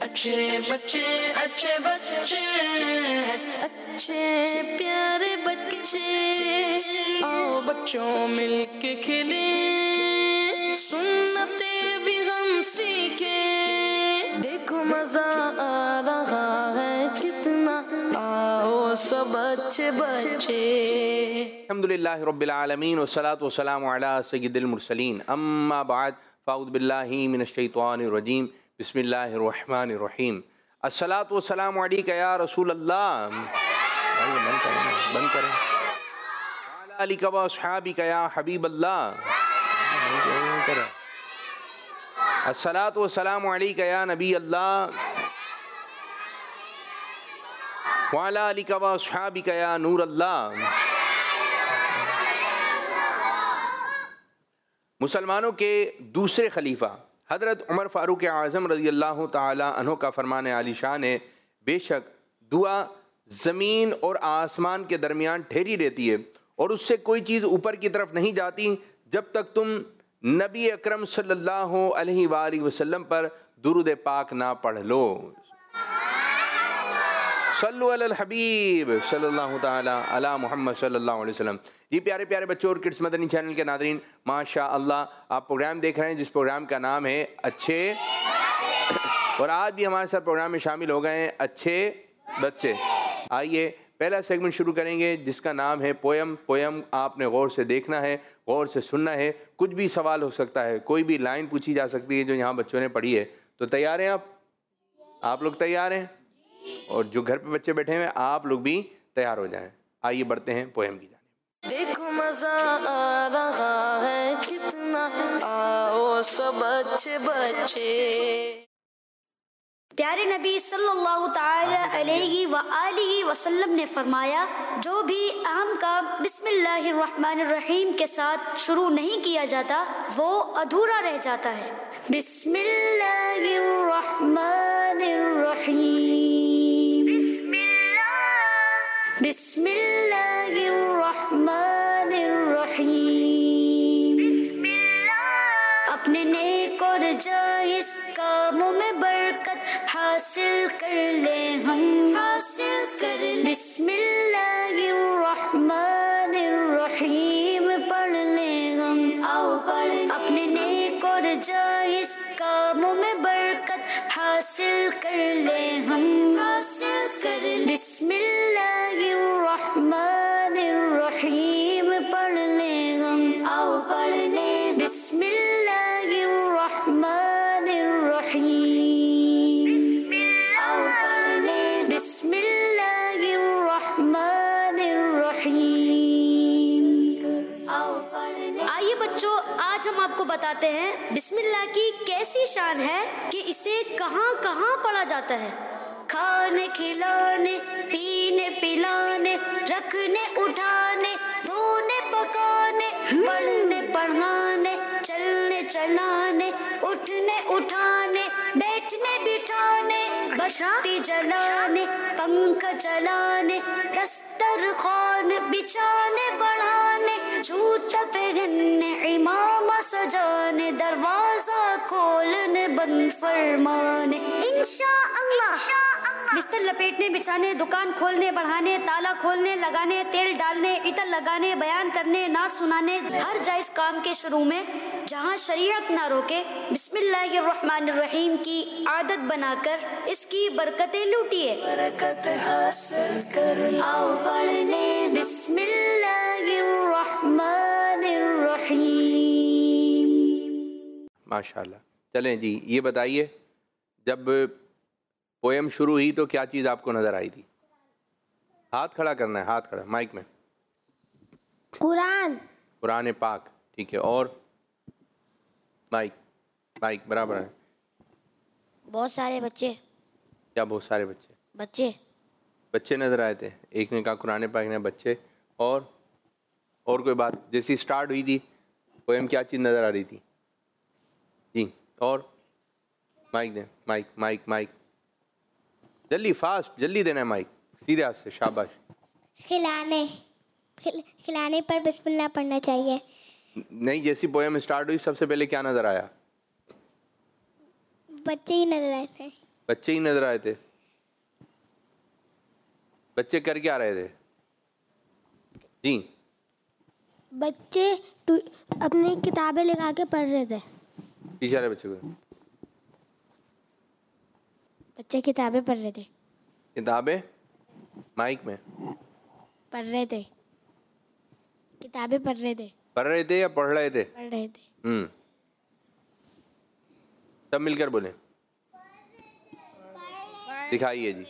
अच्छे बच्चे अच्छे बच्चे अच्छे प्यारे बच्चे आओ बच्चों मिलके खेले सुन्नते भी हम सीखे देखो मजा आ रहा है कितना आओ सब अच्छे बच्चे। अल्हम्दुलिल्लाहि रब्बिल आलमीन वस्सलातु वस्सलामु अला सय्यिदिल मुरसलीन अम्मा बाद फ़अऊज़ु बिल्लाहि मिनश शैतानिर रजीम बिस्मिल्लाहिर रहमानिर रहीम अस्सलातु वस्सलामु अलैका या रसूल अल्लाह बंद करें वाला अलिका व अस्हाबिका या हबीब अल्लाह अस्सलातु वस्सलामु अलैका या नबी अल्लाह वाला अलिका व अस्हाबिका या नूर अल्लाह। मुसलमानों के दूसरे खलीफा हज़रत उमर फ़ारूक आज़म रज़ी अल्लाह ताला अन्हु का फरमान आली शान है, बेशक दुआ ज़मीन और आसमान के दरमियान ठहरी रहती है और उससे कोई चीज़ ऊपर की तरफ नहीं जाती जब तक तुम नबी अकरम सल्लल्लाहु अलैहि वसल्लम पर दुरूद पाक ना पढ़ लो। सल्लु अलल हबीब सल्लल्लाहु ताला अला मुहम्मद सल्लल्लाहु अलैहि वसल्लम। जी प्यारे प्यारे बच्चों और किड्स मदनी चैनल के नादरीन, माशा अल्लाह आप प्रोग्राम देख रहे हैं जिस प्रोग्राम का नाम है अच्छे, और आज भी हमारे साथ प्रोग्राम में शामिल हो गए हैं अच्छे बच्चे। आइए पहला सेगमेंट शुरू करेंगे जिसका नाम है पोयम। पोयम आपने गौर से देखना है, गौर से सुनना है, कुछ भी सवाल हो सकता है, कोई भी लाइन पूछी जा सकती है जो यहाँ बच्चों ने पढ़ी है। तो तैयार हैं आप लोग तैयार हैं? और जो घर पे बच्चे बैठे हुए आप लोग भी तैयार हो जाएं। आइए बढ़ते हैं पोयम की जानिब। देखो मजा आ रहा है कितना आओ सब अच्छे बच्चे। प्यारे नबी सल्लल्लाहु ताला अलैहि व आलिहि वसल्लम ने फरमाया, जो भी अहम काम बिस्मिल्लाहिर रहमानिर रहीम के साथ शुरू नहीं किया जाता वो अधूरा रह जाता है। बिस्मिल्लाहिर रहमानिर रहीम, बिस्मिल्लाहिर रहमानिर रहीम। अपने नेक और जायज़ कामों में बरकत हासिल कर ले हम, हासिल कर ले। बिस्मिल्लाहिर रहमानिर रहीम पढ़ ले हम, आओ पढ़ ले। अपने नेक और जायज़ कामों में बरकत हासिल कर ले हम, हासिल कर ले। बिस्मिल्लाहिर रहमानिर रहीम पढ़ ले हम, आओ पढ़ ले। बिस्मिल्लाहिर रहमानिर रहीम, आओ पढ़ ले। बिस्मिल्लाहिर रहमानिर रहीम, आओ पढ़ ले। आइए बच्चों, आज हम आपको बताते हैं बिस्मिल्लाह की कैसी शान है कि इसे कहाँ कहाँ पढ़ा जाता है। खाने खिलाने, पीने पिलाने, रखने उठाने, धोने पकाने, पढ़ने पढ़ाने, चलने चलाने, उठने उठाने, बैठने बिठाने, बत्ती जलाने, पंखा चलाने, दस्तरखान बिछाने बढ़ाने, जूता पहनने, इमामा सजाने, दरवाजा खोलने बंद फरमाने इंशाअल्लाह। बिस्तर लपेटने बिछाने, दुकान खोलने बढ़ाने, ताला खोलने लगाने, तेल डालने, इतर लगाने, बयान करने, नाच सुनाने, हर जायज़ काम के शुरू में जहाँ शरीयत ना रोके बिस्मिल्लाहिर रहमानिर रहीम की आदत बनाकर इसकी बरकतें लूटिए। बरकत हासिल कर आओ पढ़ने बिस्मिल्लाहिर रहमानिर रहीम। माशाल्लाह। चलें जी, ये बताइए जब पोयम शुरू हुई तो क्या चीज़ आपको नज़र आई थी? हाथ खड़ा करना है, हाथ खड़ा माइक में। कुरान। कुरान पाक, ठीक है। और माइक माइक बराबर है। बहुत सारे बच्चे। क्या बहुत सारे बच्चे? बच्चे बच्चे नज़र आए थे। एक ने कहा कुरान पाक ने बच्चे। और कोई बात? जैसी स्टार्ट हुई थी पोयम क्या चीज़ नज़र आ रही थी जी? और माइक दें, माइक माइक माइक जल्दी, फास्ट जल्दी देना है माइक, सीधे हाथ से, शाबाश। खिलाने पर बिस्मिल्लाह पढ़ना चाहिए। नहीं, जैसी पोयम स्टार्ट हुई सबसे पहले क्या नजर आया? बच्चे ही नजर आए थे। बच्चे ही नजर आए थे। बच्चे कर क्या रहे थे जी? बच्चे अपनी किताबें लगा के पढ़ रहे थे। पीछे वाले बच्चे को बच्चे किताबें पढ़ रहे थे। किताबें माइक में पढ़ रहे थे। किताबें पढ़ रहे थे। पढ़ रहे थे या पढ़ रहे थे? पढ़ रहे थे। सब मिलकर बोले, दिखाइए जी।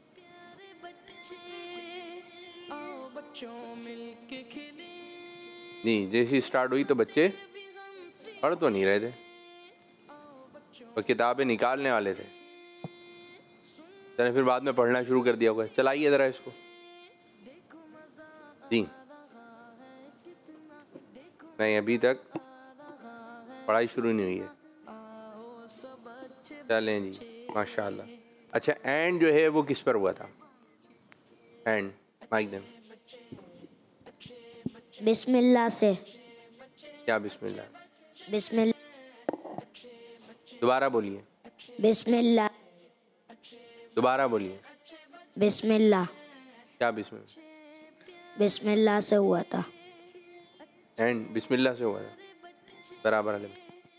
जी जैसी स्टार्ट हुई तो बच्चे पढ़ तो नहीं रहे थे और किताबें निकालने वाले थे। फिर बाद में पढ़ना शुरू कर दिया होगा। चलाइए जरा इसको जी। नहीं अभी तक पढ़ाई शुरू नहीं हुई है। चलें जी माशाल्लाह। अच्छा एंड जो है वो किस पर हुआ था? एंड माइक दें। बिस्मिल्लाह से। क्या बिस्मिल्लाह? बिस्मिल्लाह। दोबारा बोलिए। बिस्मिल्लाह। दोबारा बोलिए। बिस्मिल्लाह। क्या बिस्मिल्लाह? बिस्मिल्लाह से हुआ था। एंड बिस्मिल्लाह से हुआ था। बराबर वाले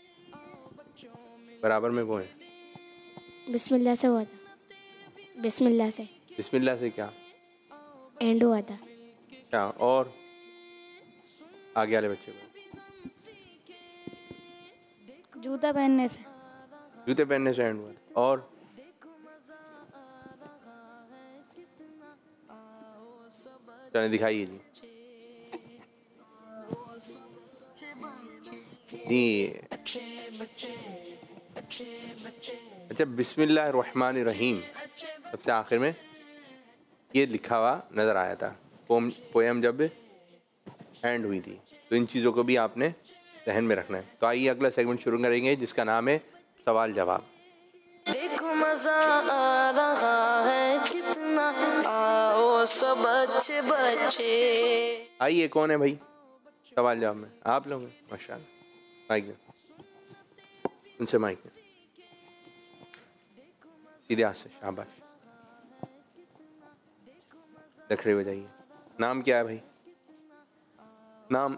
बराबर में वो है। बिस्मिल्लाह से हुआ था। बिस्मिल्लाह से। बिस्मिल्लाह से क्या एंड हुआ था। क्या? और आगे वाले बच्चे को जूता पहनने से। जूते पहनने से एंड हुआ था। और चलिए दिखाइए जी। जी अच्छा बिस्मिल्लाहिर्रहमानिर्रहीम सबसे आखिर में ये लिखा हुआ नज़र आया था पोएम जब एंड हुई थी। तो इन चीज़ों को भी आपने जहन में रखना है। तो आइए अगला सेगमेंट शुरू करेंगे जिसका नाम है सवाल जवाब। देखो मजा आ रहा है कितना, आओ सब बच्चे बच्चे। आइए कौन है भाई सवाल जवाब में? आप लोग हैं माशाल्लाह। माइक दे उनसे, माइक दे सीधे हाथ से, शाबाश। लखड़े बजाइए। नाम क्या है भाई? नाम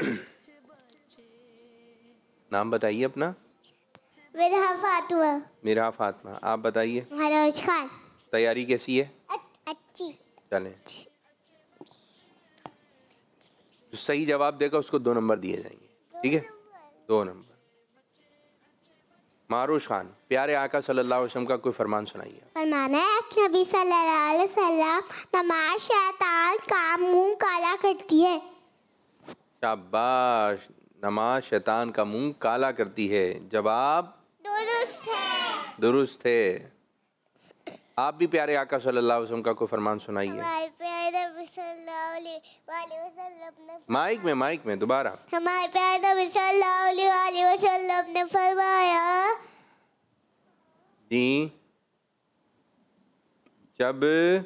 नाम बताइए अपना। मेरा फातिमा। मेरा फातिमा। आप बताइए। मनोज खान। तैयारी कैसी है? अच्छी। चलें। जो सही जवाब देगा उसको 2 नंबर दिए जाएंगे। ठीक है 2 नंबर। मारूश खान प्यारे आका सल्लल्लाहु अलैहि वसल्लम का कोई फरमान सुनाइए। फरमाना है नबी सल्लल्लाहु अलैहि वसल्लम, नमाज शैतान का मुंह काला करती है। शाबाश। नमाज शैतान का मुंह काला करती है। जवाब दुरुस्त है। दुरुस्त है। आप भी प्यारे आका सल्लल्लाहु अलैहि वसल्लम का कोई फरमान सुनाइए। हमारे प्यारे नबी सल्लल्लाहु अलैहि वसल्लम ने माइक में दोबारा। हमारे प्यारे नबी सल्लल्लाहु अलैहि वसल्लम ने फरमाया जी जब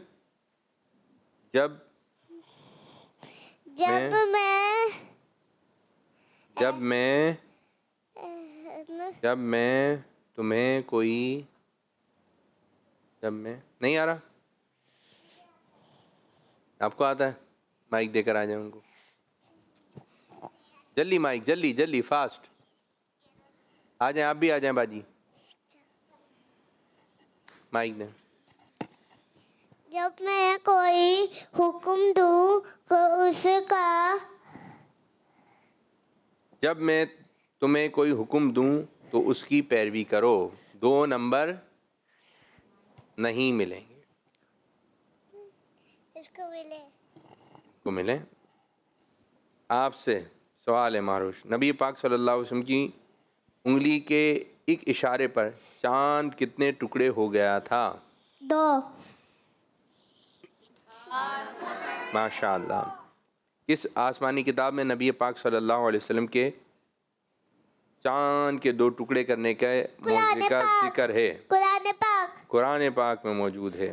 मैं तुम्हें कोई नहीं आ रहा आपको आता है? माइक देकर आ जाए उनको। जल्दी माइक जल्दी फास्ट आ जाए। आप भी आ जाए बाजी। माइक दें। जब मैं कोई हुक्म दूं तो उसका जब मैं तुम्हें कोई हुक्म दूं तो उसकी पैरवी करो। 2 नंबर नहीं मिलेंगे। इसको मिले। आपसे सवाल है मारूश। नबी पाक सल्लल्लाहु अलैहि वसल्लम की उंगली के एक इशारे पर चांद कितने टुकड़े हो गया था? 2। माशाअल्लाह। किस आसमानी किताब में नबी पाक सल्लल्लाहु अलैहि वसल्लम के चांद के 2 टुकड़े करने का मौजूद का जिक्र है? कुरान पाक में मौजूद है।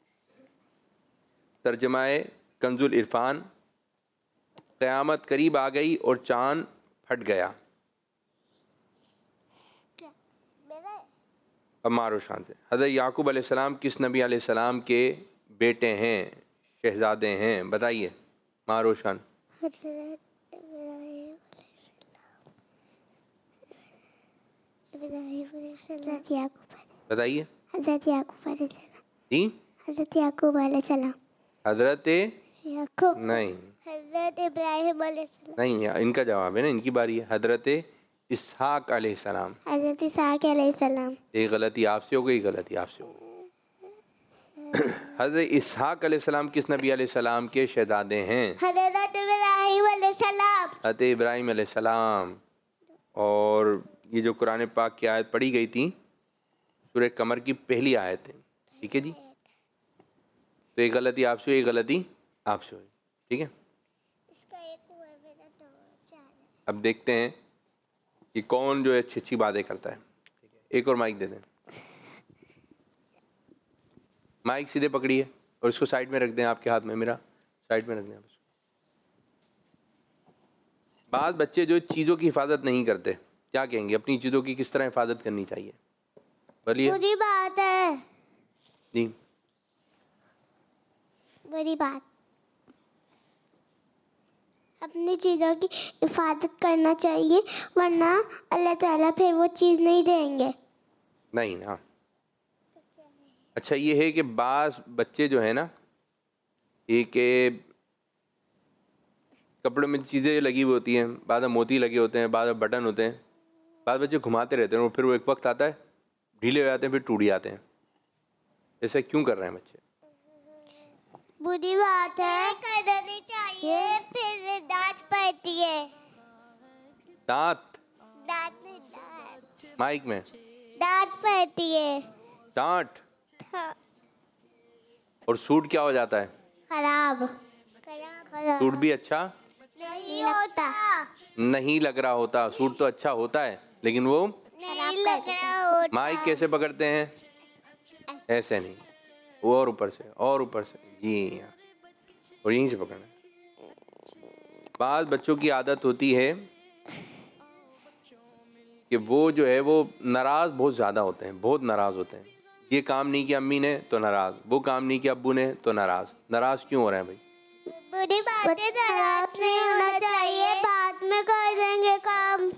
तर्जमाए कंजुल इरफान। क़यामत करीब आ गई और चांद फट गया। अब मारो शान से। हज़रत याकूब अलैहिस्सलाम किस नबी अलैहिस्सलाम के बेटे हैं, शहज़ादे हैं, बताइए। मारो शान। बताइए। हज़रत याकूब अलैहिस्सलाम। जी, हज़रत याकूब अलैहिस्सलाम। हज़रत याकूब। नहीं हज़रत इब्राहिम अलैहिस्सलाम। नहीं, इनका जवाब है ना, इनकी बारी है। हज़रत इसहाक अलैहिस्सलाम। हज़रत इसहाक अलैहिस्सलाम। एक गलती आपसे हो गई, गलती आपसे हो गई। हज़रत इसहाक अलैहिस्सलाम किस नबी अलैहिस्सलाम के शहज़ादे हैं? हज़रत इब्राहिम अलैहिस्सलाम। हज़रत इब्राहिम अलैहिस्सलाम। और ये जो कुरान पाक की आयत पढ़ी गई थी, सूरह कमर की पहली आयत है, ठीक है जी। तो एक गलती आपसे हुई, एक गलती आपसे हुई, ठीक है। इसका एक हुआ, मेरा दो, चार है। अब देखते हैं कि कौन जो है अच्छी अच्छी बातें करता है, ठीक है। एक और माइक दे दें, माइक सीधे पकड़िए और इसको साइड में रख दें, आपके हाथ में, मेरा साइड में रख दें। बाद बच्चे जो चीज़ों की हिफाजत नहीं करते, क्या कहेंगे, अपनी चीज़ों की किस तरह हिफाजत करनी चाहिए, बोलिए। बुरी बात है। जी, बुरी बात। अपनी चीज़ों की हिफाजत करना चाहिए, वरना अल्लाह ताला फिर वो चीज़ नहीं देंगे। नहीं ना। अच्छा, ये है कि बास बच्चे जो है ना, एक कपड़ों में चीज़ें लगी हुई होती हैं, बाद में मोती लगे होते हैं, बाद में बटन होते हैं, बाद बच्चे घुमाते रहते हैं और फिर वो एक वक्त आता है ढीले हो जाते हैं, फिर टूट जाते हैं। ऐसा क्यों कर रहे हैं बच्चे? बुरी बात है, करना नहीं चाहिए, फिर डांट पड़ती है। दांत, डांट नहीं, डांट, माइक में डांट पड़ती है। डांट। हाँ। और सूट क्या हो जाता है? खराब। सूट भी अच्छा नहीं होता। नहीं लग रहा होता। सूट तो अच्छा होता है लेकिन वो नहीं लग रहा होता। माइक कैसे पकड़ते हैं? ऐसे नहीं, वो और ऊपर से, और ऊपर से, जी हाँ, और यहीं से पकड़ना। बाद बच्चों की आदत होती है कि वो जो है वो नाराज़ बहुत ज़्यादा होते हैं, बहुत नाराज़ होते हैं। ये काम नहीं किया अम्मी ने तो नाराज़, वो काम नहीं किया अब्बू ने तो नाराज़। नाराज़ क्यों हो रहे हैं भाई? बुरी बातें नाराज नहीं होना चाहिए, बाद में कर देंगे काम।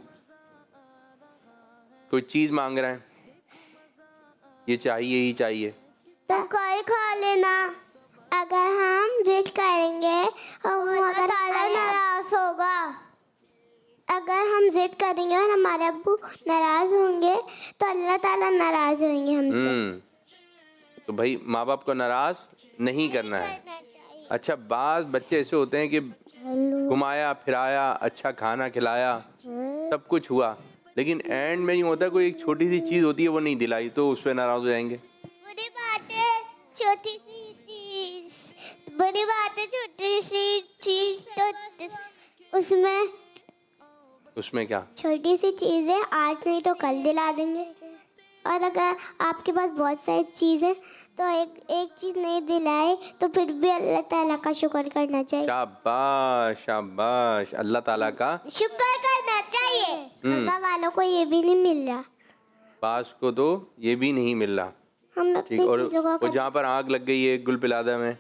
कोई चीज़ मांग रहे हैं, ये चाहिए ही चाहिए, तो कल खा लेना। अगर हम जिद करेंगे और अल्लाह ताला नाराज होगा। अगर हम जिद करेंगे और हमारे अब्बू नाराज होंगे तो अल्लाह ताला नाराज होंगे हमसे। तो भाई माँ बाप को नाराज़ नहीं करना है। अच्छा, बाज़ बच्चे ऐसे होते हैं कि घुमाया फिराया, अच्छा खाना खिलाया, सब कुछ हुआ, लेकिन एंड में यूँ होता है कोई एक छोटी सी चीज़ होती है वो नहीं दिलाई तो उस पर नाराज़ हो जाएंगे। बुरी बात है छोटी सी चीज, बुरी बात है छोटी सी चीज, तो उसमें क्या छोटी सी चीज़ है, आज नहीं तो कल दिला देंगे। और अगर आपके पास बहुत सारी चीज़ है तो एक चीज़ नहीं दिलाए तो फिर भी अल्लाह ताला का शुक्र करना चाहिए। शाबाश शाबाश, अल्लाह ताला का शुक्र करना चाहिए। अल्लाह वालों को ये भी नहीं मिल रहा, पास को तो ये भी नहीं मिल रहा। हम अपनी ठीक, और चीज़ों वो जहाँ पर आग लग गई है गुल पिलादा में,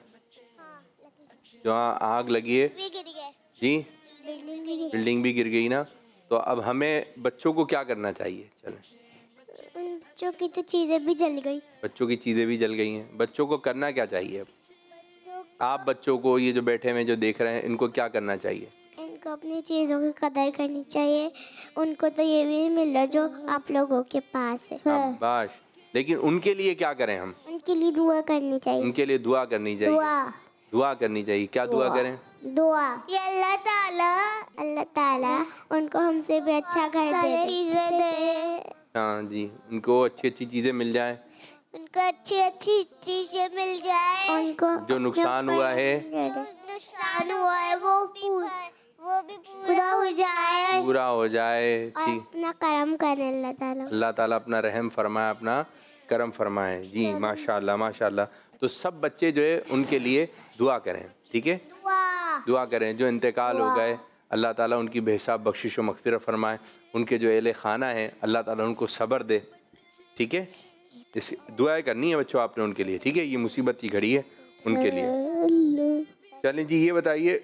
जहाँ आग लगी है जी, बिल्डिंग भी गिर गई ना, तो अब हमें बच्चों को क्या करना चाहिए? चलें, बच्चों की तो चीज़ें भी जल गई। बच्चों की चीज़ें भी जल गई हैं, बच्चों को करना क्या चाहिए? अब आप बच्चों को, ये जो बैठे हुए जो देख रहे हैं, इनको क्या करना चाहिए? इनको अपनी चीज़ों की कदर करनी चाहिए। उनको तो ये भी नहीं मिल रहा जो आप लोगों के पास है। शाबाश, लेकिन उनके लिए क्या करें हम? उनके लिए दुआ करनी चाहिए। उनके लिए दुआ करनी चाहिए। दुआ करनी चाहिए। क्या दुआ करें? दुआ ये अल्लाह ताला उनको हमसे भी अच्छा घर दे, चीज़ें दे। हाँ जी, उनको अच्छी अच्छी चीज़ें मिल जाए, उनको अच्छी अच्छी चीज़ें मिल जाए। उनको जो नुकसान हुआ है वो भी पूरा हो जाए, पूरा हो जाए। ठीक, अपना करम करे अल्लाह ताला। अल्लाह ताला अपना रहम फरमाए, अपना करम फरमाए। जी माशाल्लाह माशाल्लाह। तो सब बच्चे जो है उनके लिए दुआ करें, ठीक है, दुआ करें। जो इंतकाल हो गए, अल्लाह ताला उनकी बेहिसाब बख्शिश व मग़फ़िरत फरमाए। उनके जो अहले खाना है, अल्लाह ताला उनको सब्र दे, ठीक है। इस दुआएं करनी है बच्चों आपने उनके लिए, ठीक है? ये मुसीबत की घड़ी है उनके लिए। चलें जी, ये बताइए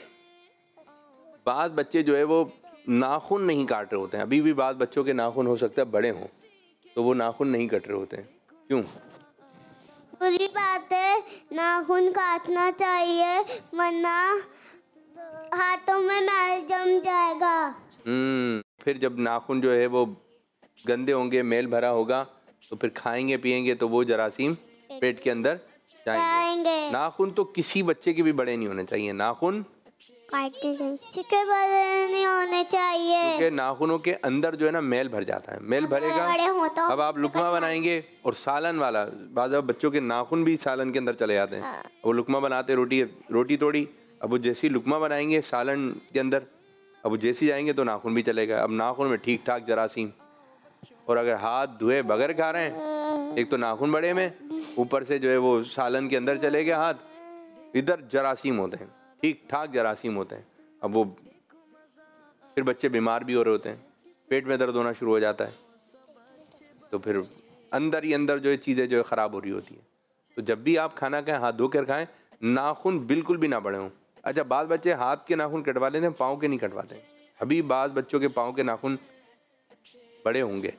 बाज़ बच्चे जो है वो नाखून नहीं काट रहे होते हैं। अभी भी बाज़ बच्चों के नाखून हो सकता है बड़े हों तो वो नाखून नहीं कट रहे होते हैं, क्यों? बुरी बात है, नाखून काटना चाहिए वरना हाथों में मैल जम जाएगा। फिर जब नाखून जो है वो गंदे होंगे, मैल भरा होगा, तो फिर खाएंगे पिएंगे तो वो जरासीम पेट के अंदर जाएंगे। नाखून तो किसी बच्चे के भी बड़े नहीं होने चाहिए, नाखून काटने चाहिए, बड़े नहीं होने चाहिए, क्योंकि नाखूनों के अंदर जो है ना मैल भर जाता है, मैल भरेगा। तो अब आप लुकमा बनाएंगे और सालन वाला, बाज़ बच्चों के नाखून भी सालन के अंदर चले जाते हैं। वो लुकमा बनाते रोटी तोड़ी, अब वो जैसी लुकमा बनाएंगे सालन के अंदर, अब वो जैसी जाएंगे तो नाखून भी चलेगा। अब नाखून में ठीक ठाक जरासीम, और अगर हाथ धोए बगैर खा रहे हैं, एक तो नाखून बड़े में, ऊपर से जो है वो सालन के अंदर चले गए हाथ, इधर जरासीम होते हैं, ठीक ठाक जरासीम होते हैं। अब वो फिर बच्चे बीमार भी हो रहे होते हैं, पेट में दर्द होना शुरू हो जाता है, तो फिर अंदर ही अंदर जो है चीज़ें जो है ख़राब हो रही होती हैं। तो जब भी आप खाना खाएं हाथ धो कर खाएं, नाखून बिल्कुल भी ना बड़े हों। अच्छा, बाज़ बच्चे हाथ के नाखून कटवा लेते हैं, पाँव के नहीं कटवाते। अभी बाज़ बच्चों के पाँव के नाखून बड़े होंगे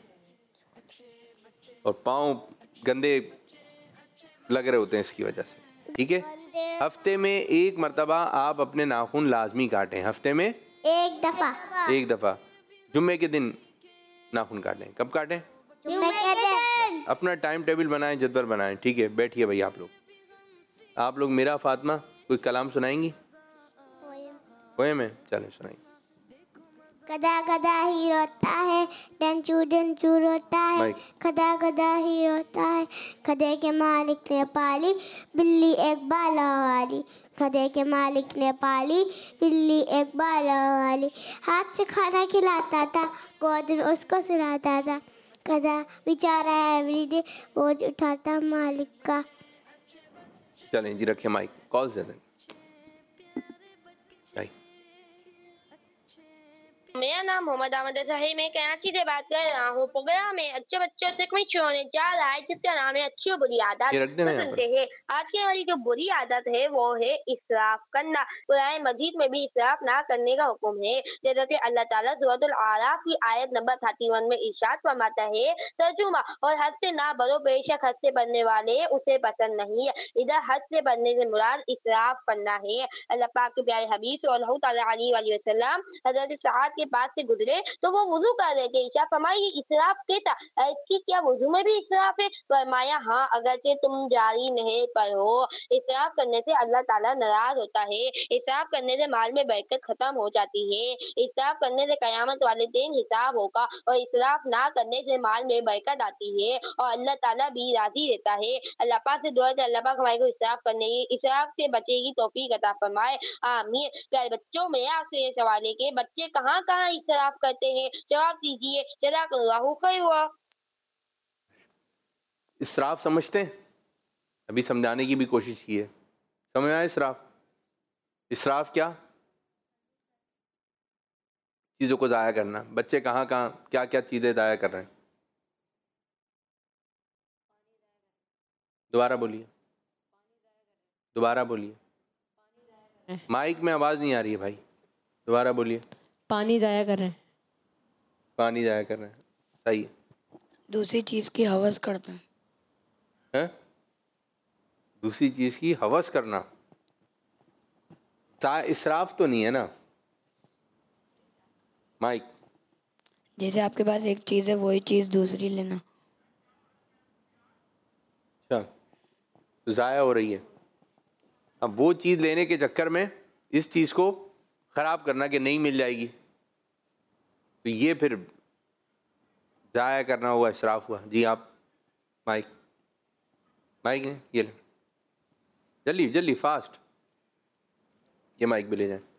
और पाँव गंदे लग रहे होते हैं इसकी वजह से, ठीक है? हफ्ते में एक मरतबा आप अपने नाखून लाजमी काटें, हफ्ते में एक दफ़ा जुम्मे के दिन नाखून काटें। कब काटें? जुम्मे के दिन। अपना टाइम टेबल बनाएं, जदवल बनाएं, ठीक है? बैठिए भाई आप लोग मेरा फातिमा कोई कलाम सुनाएंगी? पोएम है, चलें सुनाइए। गधा गधा ही रोता है, डंचू डंचू रोता है, गधा गधा ही रोता है, गधे के मालिक ने पाली बिल्ली एक बाला वाली, गधे के मालिक ने पाली बिल्ली एक बाला वाली, हाथ से खाना खिलाता था, गोद में उसको सुलाता था, गधा बेचारा एवरीडे बोझ उठाता मालिक का। चलें जी, रखें माइक, कॉल से दें। मेरा नाम मोहम्मद अहमद है, मैं कराची से बात कर रहा हूँ। प्रोग्राम में अच्छे बच्चों से कुछ होने जा रहा है जिसका नाम है अच्छी और बुरी आदत। सुनते हैं आज की हमारी जो बुरी आदत है वो है इसराफ करना। कुरान मजीद में भी इसराफ ना करने का हुक्म है, जैसा कि अल्लाह ताला सूरह आराफ की आयत नंबर 31 में इरशाद फरमाता है, तर्जुमा, और हद से ना बढ़ो, बेशक हद से बढ़ने वाले उसे पसंद नहीं है। इधर हद से बढ़ने से मुराद इसराफ करना है। अल्लाह पाक के प्यारे हबीब सल्लल्लाहु अलैहि वसल्लम हज़रत सआद के पास से गुजरे तो वो वुजू कर रहे थे। इशा फरमाई इसराफ कैसा, इसकी क्या वुजू में भी इसराफ है? फरमाया हाँ, अगरचे तुम जारी नहर पर हो। इसराफ करने से अल्लाह ताला नाराज होता है। इसराफ करने से माल में बरकत खत्म हो जाती है। इसराफ करने से कयामत वाले दिन हिसाब होगा, और इसराफ ना करने से माल में बरकत आती है और अल्लाह ताला भी राजी रहता है। अल्लाह पाक से दुआ है अल्लाह पाक हमारे को इसराफ करने इसराफ से बचने की तौफीक अता फरमाए, आमीन। प्यारे बच्चों, मैं आपसे ये सवाल है कि बच्चे कहाँ कहाँ इसराफ करते हैं, जवाब दीजिए। जज़ाकल्लाहु खैरा। इसराफ समझते हैं? अभी समझाने की भी कोशिश की है, समझ आया इसराफ? इसराफ क्या? चीज़ों को ज़ाया करना। बच्चे कहाँ कहाँ क्या क्या चीज़ें ज़ाया कर रहे हैं? दोबारा बोलिए, दोबारा बोलिए, माइक में आवाज़ नहीं आ रही है भाई, दोबारा बोलिए। पानी ज़ाया कर रहे हैं। पानी ज़ाया कर रहे हैं, सही है। दूसरी चीज़ की हवस करते हैं। दूसरी चीज़ की हवस करना इसराफ तो नहीं है ना? माइक, जैसे आपके पास एक चीज़ है वही चीज़ दूसरी लेना। अच्छा, तो ज़ाया हो रही है। अब वो चीज़ लेने के चक्कर में इस चीज़ को ख़राब करना कि नहीं मिल जाएगी, तो ये फिर ज़ाया करना हुआ, इसराफ हुआ। जी आप माइक है, ये ले जल्दी जल्दी फास्ट, ये माइक भी ले जाए।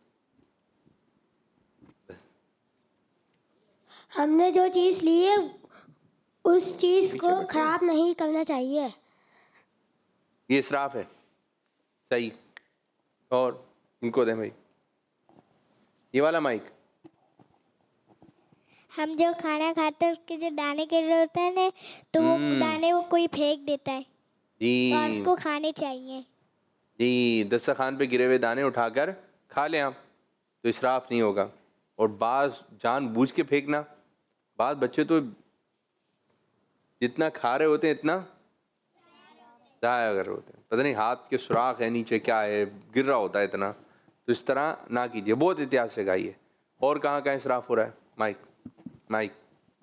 हमने जो चीज़ ली है उस चीज़ को खराब नहीं करना चाहिए, ये इसराफ है, सही। और इनको दें भाई ये वाला माइक। हम जो खाना खाते हैं उसके जो दाने गिर रहे होते हैं ना, तो वो दाने वो कोई फेंक देता है जी, और उसको खाने चाहिए जी। दस्तरखान पे गिरे हुए दाने उठाकर खा लें आप, तो इसराफ नहीं होगा। और बाज़ जानबूझ के फेंकना, बाज़ बच्चे तो जितना खा रहे होते हैं इतना ज़ाया कर रहे होते हैं, पता नहीं हाथ के सुराख है, नीचे क्या है, गिर रहा होता है इतना। तो इस तरह ना कीजिए, बहुत एहतियात से खाइए। और कहाँ कहाँ इसराफ हो रहा है? Mic mic.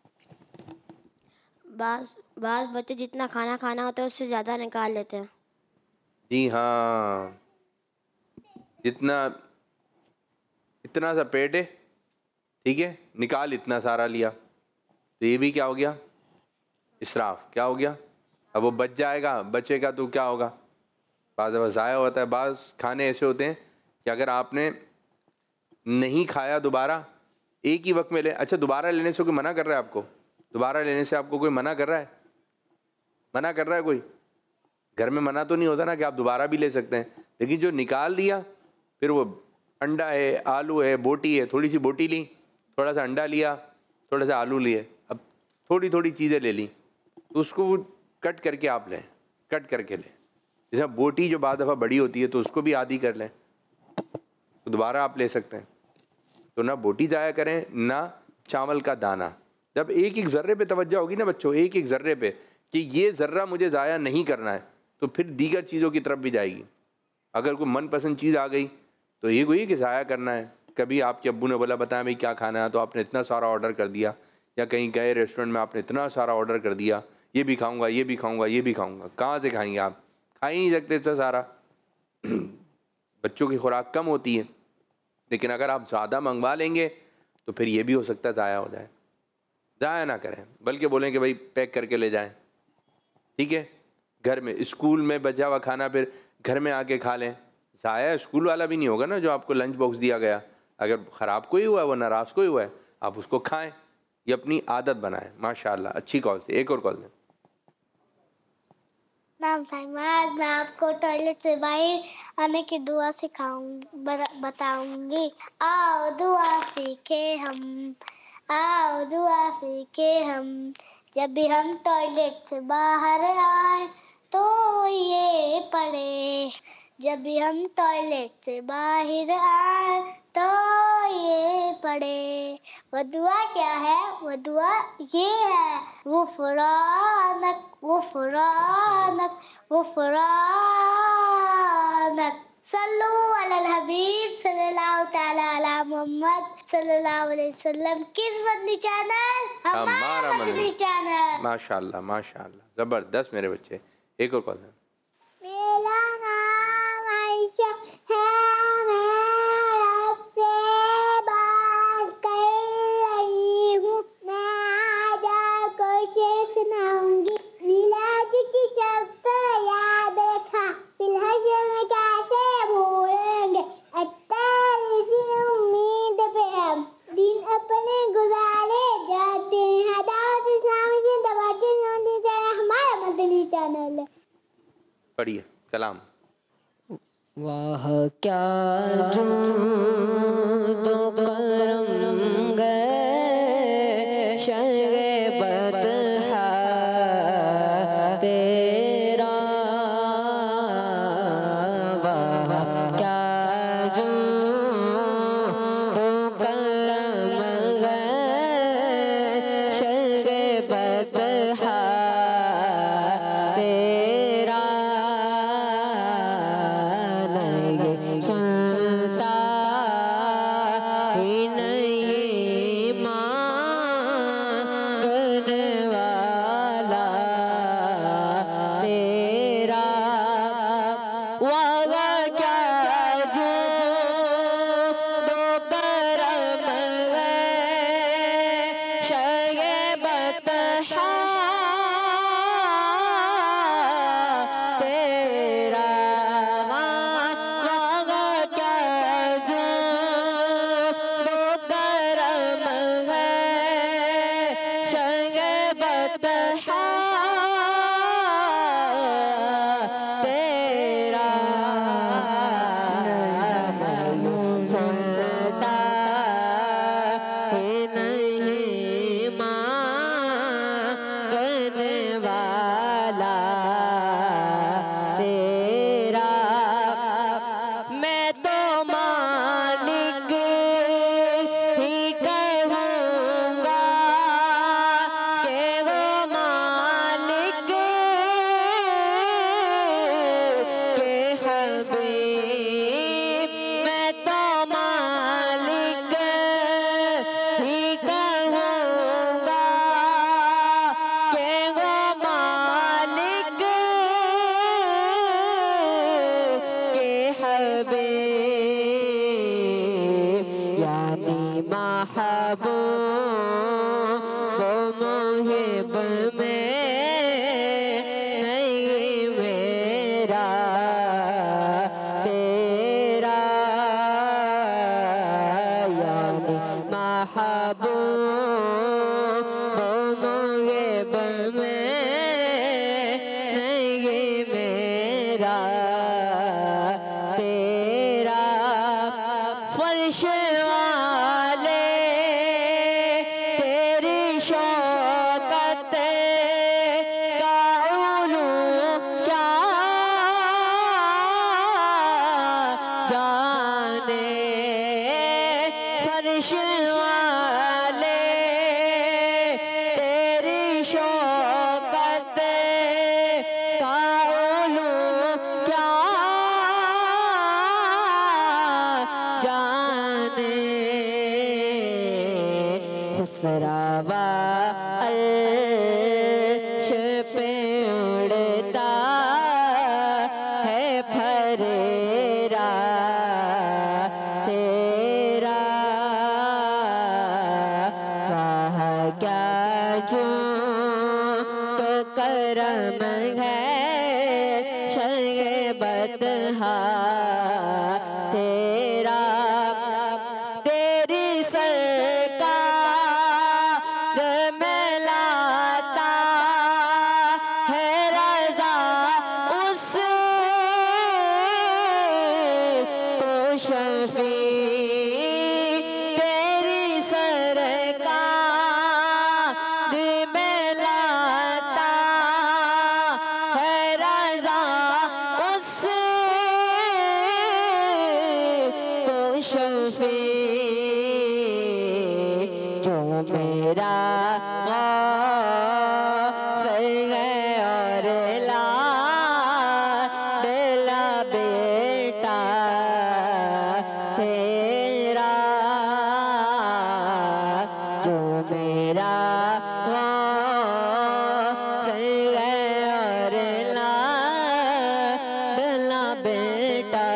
बाज़ बच्चे जितना खाना खाना होता है उससे ज़्यादा निकाल लेते हैं। जी हाँ, जितना इतना सा पेट है, ठीक है, निकाल इतना सारा लिया, तो ये भी क्या हो गया? इसराफ। क्या हो गया? अब वो बच जाएगा, बचेगा तो क्या होगा? बाज़ दफ़ा ज़ाया होता है। बाज़ खाने ऐसे होते हैं कि अगर आपने नहीं खाया दोबारा एक ही वक्त में ले, अच्छा दोबारा लेने से कोई मना कर रहा है आपको? दोबारा लेने से आपको कोई मना कर रहा है? मना कर रहा है कोई? घर में मना तो नहीं होता ना कि आप दोबारा भी ले सकते हैं, लेकिन जो निकाल लिया, फिर वो अंडा है, आलू है, बोटी है, थोड़ी सी बोटी ली, थोड़ा सा अंडा लिया, थोड़ा सा आलू लिए, अब थोड़ी थोड़ी चीज़ें ले ली, तो उसको कट करके आप लें, कट करके लें। जैसे बोटी जो बाद दफ़ा बड़ी होती है तो उसको भी आधी कर लें, तो दोबारा आप ले सकते हैं। तो ना बोटी ज़ाया करें ना चावल का दाना। जब एक एक ज़र्रे पे तवज्जो होगी ना बच्चों, एक एक ज़र्रे पे कि ये ज़र्रा मुझे ज़ाया नहीं करना है, तो फिर दीगर चीज़ों की तरफ भी जाएगी। अगर कोई मनपसंद चीज़ आ गई तो ये कोई कि ज़ाया करना है। कभी आपके अब्बू ने बोला बताया भाई क्या खाना है, तो आपने इतना सारा ऑर्डर कर दिया, या कहीं गए रेस्टोरेंट में आपने इतना सारा ऑर्डर कर दिया, ये भी खाऊंगा, ये भी खाऊंगा, ये भी खाऊंगा। कहाँ से खाएंगे आप? खा ही नहीं सकते इतना सारा। बच्चों की खुराक कम होती है, लेकिन अगर आप ज़्यादा मंगवा लेंगे तो फिर ये भी हो सकता है ज़ाया हो जाए। ज़ाया ना करें, बल्कि बोलें कि भाई पैक करके ले जाएं, ठीक है। घर में स्कूल में बचा हुआ खाना फिर घर में आके खा लें। ज़ाया स्कूल वाला भी नहीं होगा ना, जो आपको लंच बॉक्स दिया गया, अगर ख़राब कोई हुआ है, वो नाराज़ कोई हुआ है, आप उसको खाएं। ये अपनी आदत बनाएं। माशाल्लाह, अच्छी कॉल थी। एक और कॉल दें। नाम साइमाद, मैं आपको टॉयलेट से बाहर आने की दुआ बताऊंगी। आओ दुआ सीखे हम, आओ दुआ सीखे हम, जब भी हम टॉयलेट से बाहर आए तो ये पढ़े, जब भी हम टॉयलेट से बाहर आए तो ये पढ़े। वो दुआ क्या है? वो दुआ ये है, गुफरानक गुफरानक गुफरानक। सल्लु अलल हबीब सल्लल्लाहु तआला अला मोहम्मद सल्लल्लाहु अलैहि वसल्लम। किस मदनी चैनल? हमारा मदनी चैनल। माशाल्लाह माशाल्लाह, ज़बरदस्त मेरे बच्चे। एक और कॉल दें। मेरा नाम आयशा है, मैं आपसे बात कर रही हूँ। मैं आज आपको शेर सुनाऊंगी। मिलाद की शब याद रखा, फिलहशर में कैसे भूलेंगे, अत्तारी उम्मीद पे हम दिन अपने गुजारे जाते हैं। दावत इस्लामी जिंदाबाद, हमारा मदनी चैनल है। पढ़िए कलाम। वाह क्या जूदो करम गए शर्गे बदहा तेरा। वाह क्या जूदो करम गए शर्गे बदहा तेरा। सुनता ही नहीं महबूब मुहिब में नहीं मेरा तेरा यानी महबूब मुहिब में नहीं मेरा तेरा फर्श वाले तेरी शौकत का उलू क्या जाने फर्श वाले तेरी शौकत का उलू क्या जाने खुसरावा अर्श पे उड़ता है फरेरा तेरा वाह क्या जो तो करम है शर्गे बदहा तेरा तेरी सरकार में लाता है रजा उस को शफी तेरी सरकार में लाता है रजा उस को शफी जो मेरा गौफ़ है और लाडला बेटा तेरा जो मेरा गौफ़ है और लाडला बेटा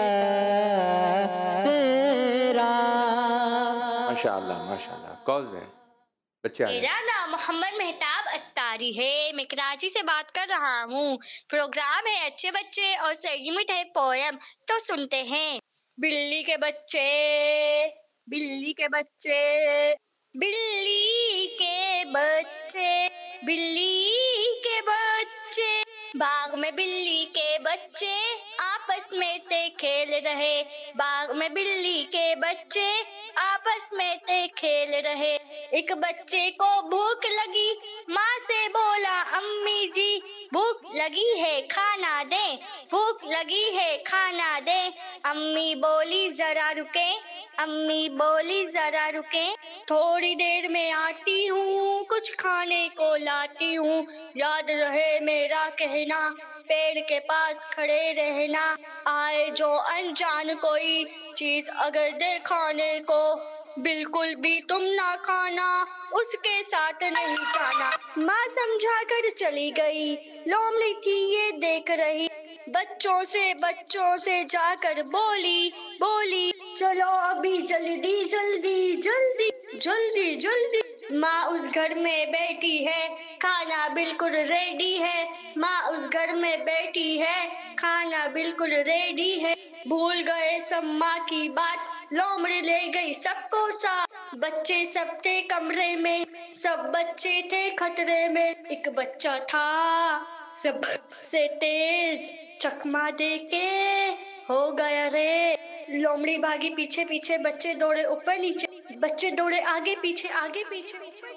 तेरा। माशाअल्लाह माशाअल्लाह। कॉज हैं बच्चे आ गए। मेरा नाम मोहम्मद मेहताब अत्तारी है। मैं कराची से बात कर रहा हूँ। प्रोग्राम है अच्छे बच्चे और सेगमेंट है पोयम, तो सुनते हैं। बिल्ली के बच्चे, बिल्ली के बच्चे, बिल्ली के बच्चे, बिल्ली के बच्चे, बाग में बिल्ली के बच्चे आपस में ते खेल रहे। बाग में बिल्ली के बच्चे आपस में ते खेल रहे। एक बच्चे को भूख लगी, माँ से बोला अम्मी जी भूख लगी है खाना दे, भूख लगी है खाना दे। अम्मी बोली जरा रुके, अम्मी बोली जरा रुके, थोड़ी देर में आती हूँ, कुछ खाने को लाती हूँ। याद रहे मेरा कहना, पेड़ के पास खड़े रहना। आए जो अनजान कोई चीज अगर दे खाने को, बिल्कुल भी तुम ना खाना, उसके साथ नहीं जाना। माँ समझा कर चली गई, लोमड़ी थी ये देख रही। बच्चों से जाकर बोली बोली, चलो अभी जल्दी जल्दी जल्दी जल्दी जल्दी। माँ उस घर में बैठी है, खाना बिल्कुल रेडी है। माँ उस घर में बैठी है, खाना बिल्कुल रेडी है। भूल गए सब माँ की बात, लोमड़ी ले गई सबको साथ। बच्चे सब थे कमरे में, सब बच्चे थे खतरे में। एक बच्चा था सबसे तेज, चकमा दे के हो गया रे। लोमड़ी भागी पीछे पीछे, बच्चे दौड़े ऊपर नीचे, बच्चे दौड़े आगे पीछे आगे पीछे।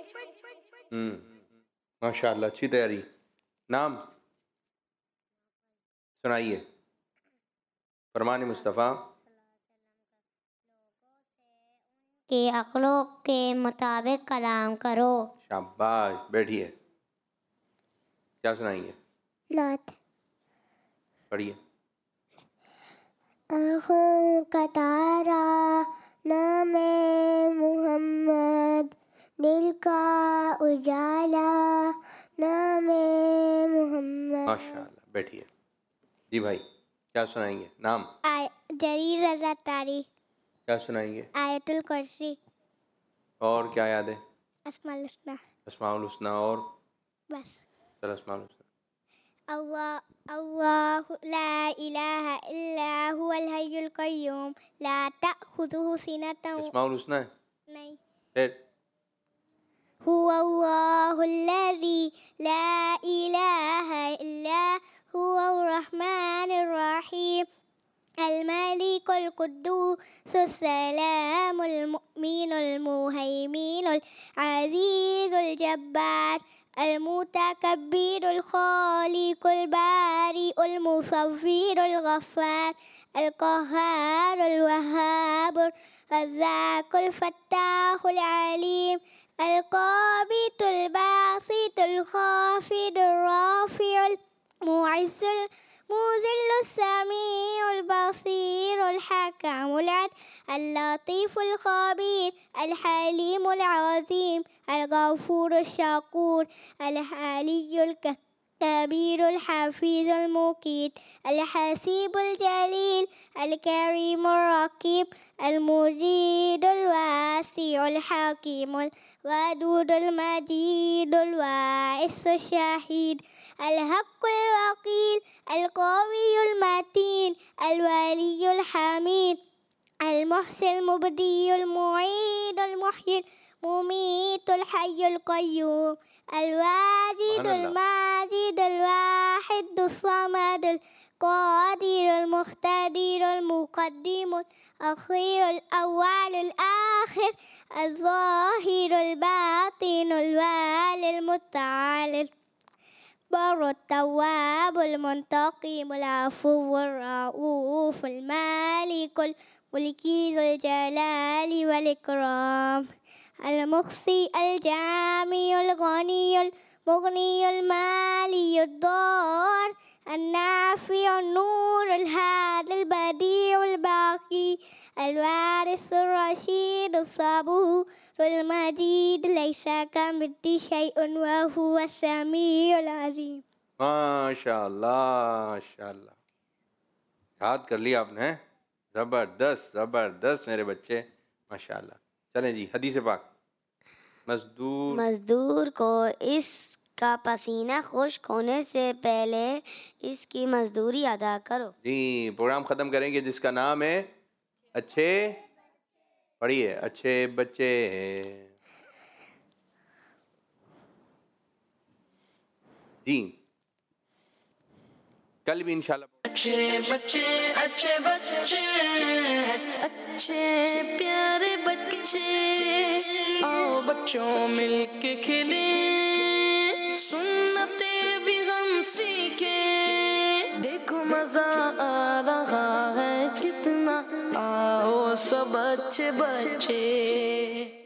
माशाअल्लाह, अच्छी तैयारी। नाम सुनाइए। फरमान मुस्तफ़ा के अक्लों के मुताबिक कलाम करो। शाबाश, बैठिए। क्या सुनाएंगे? नात पढ़िए। आँखों का तारा नामे मोहम्मद, दिल का उजाला नामे मोहम्मद। माशाअल्लाह, बैठिए। जी भाई, क्या सुनाएंगे? नाम? जरीर रज़ा तारी। क्या सुनाएंगे? आयतुल कुर्सी। और क्या याद है? अस्माउल हुस्ना। अस्माउल हुस्ना और बस। चल अस्माउल हुस्ना। अल्लाहु ला इलाहा इल्ला हुवल हय्युल क़य्यूम ला तअख़ुज़ुहु सिनतun। अस्माउल हुस्ना है? नहीं। फिर हुवल्लाहुल्लज़ी ला इलाहा इल्ला हुवर रहमानिर रहीम अल-मलिकुल कुद्दूसुस सलामुल मुमिनुल मुहैमिनुल अज़ीज़ुल जब्बार अल-मुतकब्बिरुल खालिकुल बारिउल मुसव्विरुल गफ्फार अल-क़ह्हारुल वह्हाबुर रज़्ज़ाक़ुल फ़त्ताहुल अलीम अल-क़ाबितुल बासितुल ख़ाफ़िदुर राफ़िउल मुइज़्ज़ुल मुज़िल्लुस समीउल बसीरुल हकीमुल अल-लतीफ़ुल ख़बीर अल-हलीमुल अज़ीम अल-गफ़ूरुश शकूर अल-अलियुल कबीरुल हफ़ीज़ुल मुक़ीत अल-हसीबुल जलील अल-करीमुर रक़ीब अल-मुजीदुल वासिउल हकीमुल वदूदुल मजीदुल वाइसुश शहीद अल-हक़्क़ुल वक़ील अल-क़वियुल मतीन अल-वलियुल हमीद अल-मुहसिनुल मुबदीउल मुईदुल मुह्यिल मुमीतुल हय्युल क़य्यूम अल-वाजिदुल माजिदुल वाहिदुस समदुल क़ादिरुल मुक़्तदिरुल मुक़द्दिमुल अख़ीरुल अव्वलुल आख़िर अज़्ज़ाहिरुल बातिनुल वालिल मुतआलिल बर्रुत तव्वाबुल मुंतक़िमुल अफ़ुव्वुर रऊफ़ुल मालिकुल मुल्की ज़ुल जलाली वल इकराम अल-मुक़्सी अल-जामिउल गनियुल मुग़नियुल मालियुद दार अन-नाफ़िउन नूरुल हादिल बदीउल बाक़ी अल-वारिसुर रशीदुस सबूरुल मजीद लैसा कमिस्लिही शैउन व हुवस समीउल अज़ीम। माशाअल्लाह माशाअल्लाह, याद कर लिया आपने। ज़बरदस्त ज़बरदस्त मेरे बच्चे, माशाअल्लाह। चलें जी, हदीस पाक। मजदूर को इसका पसीना खुश्क होने से पहले इसकी मजदूरी अदा करो। जी, प्रोग्राम ख़त्म करेंगे जिसका नाम है अच्छे, पढ़िए, अच्छे बच्चे। जी, कल भी इंशाल्लाह। अच्छे बच्चे अच्छे बच्चे अच्छे प्यारे बच्चे, आओ बच्चों मिलके खेले, सुन्नते भी हम सीखे, देखो मजा आ रहा है कितना, आओ सब अच्छे बच्चे।